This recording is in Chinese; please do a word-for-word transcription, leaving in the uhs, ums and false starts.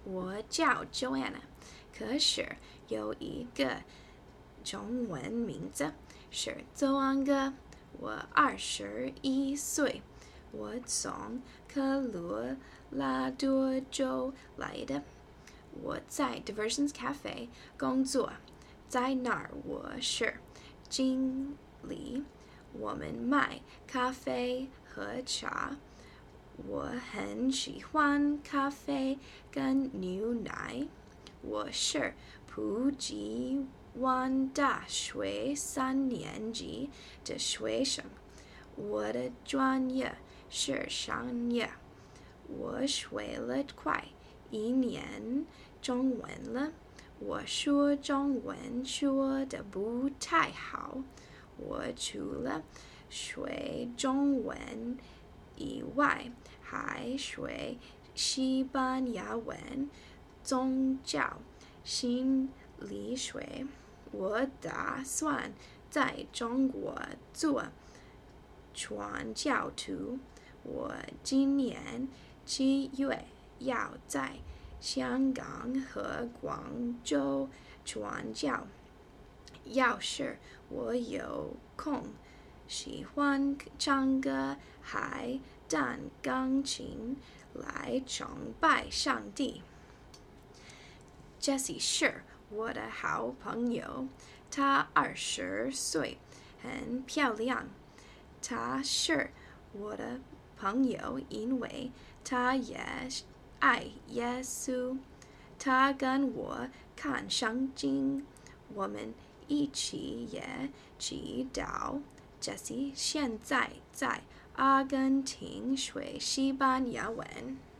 我叫 Joanna， 可是有一个中文名字是邹安哥。我二十一岁，我从科罗拉多州来的。我在 Diversions Cafe 工作，在那儿我是经理。我们卖咖啡和茶。我很喜欢咖啡跟牛奶。我是普吉湾大学三年级的学生。我的专业是商业。我学了快一年中文了。我说中文说得不太好。我除了学中文以外，还学西班牙文、宗教、心理学。我打算在中国做传教徒。我今年七月要在香港和广州传教。要是我有空，喜欢唱歌，还弹钢琴来崇拜上帝。Jessie 是我的好朋友，她二十岁，很漂亮。她是我的朋友，因为她也爱耶稣。她跟我看圣经，我们一起也祈祷。Jessie 现在在阿根廷学西班牙文。